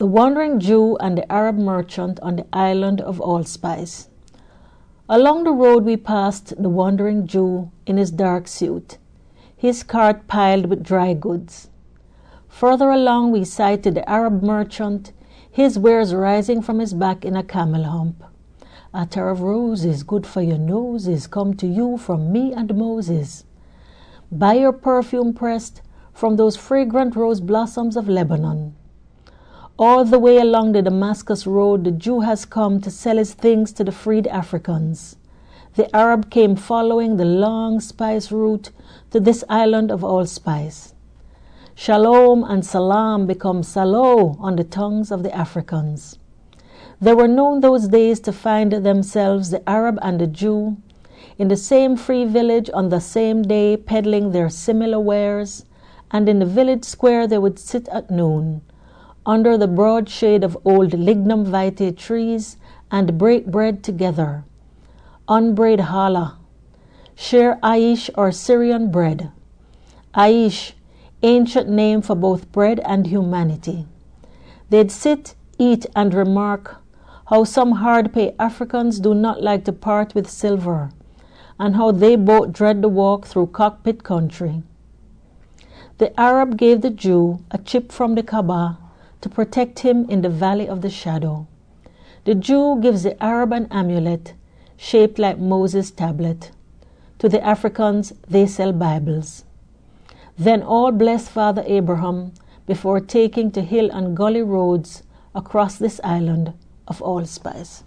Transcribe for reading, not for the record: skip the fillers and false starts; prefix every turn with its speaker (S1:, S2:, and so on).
S1: The Wandering Jew and the Arab Merchant on the Island of Allspice. Along the road we passed the Wandering Jew in his dark suit, his cart piled with dry goods. Further along we sighted the Arab Merchant, his wares rising from his back in a camel hump. Attar of roses, good for your noses, come to you from me and Moses. Buy your perfume pressed from those fragrant rose blossoms of Lebanon. All the way along the Damascus road, the Jew has come to sell his things to the freed Africans. The Arab came following the long spice route to this island of allspice. Shalom and salam become salo on the tongues of the Africans. They were known those days to find themselves, the Arab and the Jew, in the same free village on the same day, peddling their similar wares, and in the village square they would sit at noon, under the broad shade of old lignum vitae trees, and break bread together. Unbraid challah, share aish or Syrian bread. Aish, ancient name for both bread and humanity. They'd sit, eat, and remark how some hard-pay Africans do not like to part with silver, and how they both dread the walk through cockpit country. The Arab gave the Jew a chip from the Kaaba to protect him in the valley of the shadow. The Jew gives the Arab an amulet shaped like Moses' tablet. To the Africans, they sell Bibles. Then all bless Father Abraham before taking to hill and gully roads across this island of allspice.